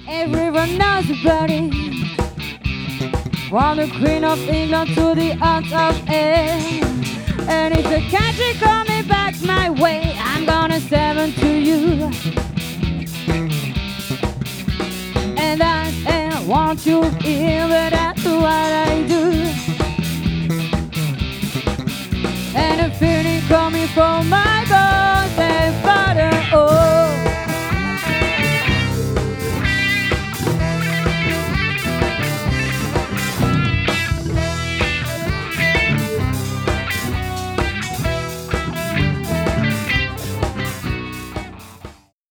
Everyone knows about it. From the Queen of England to the Aunt of Air. And if the country coming back my way, I'm gonna send to you. And I want you here, but that's what I do. And a feeling coming from my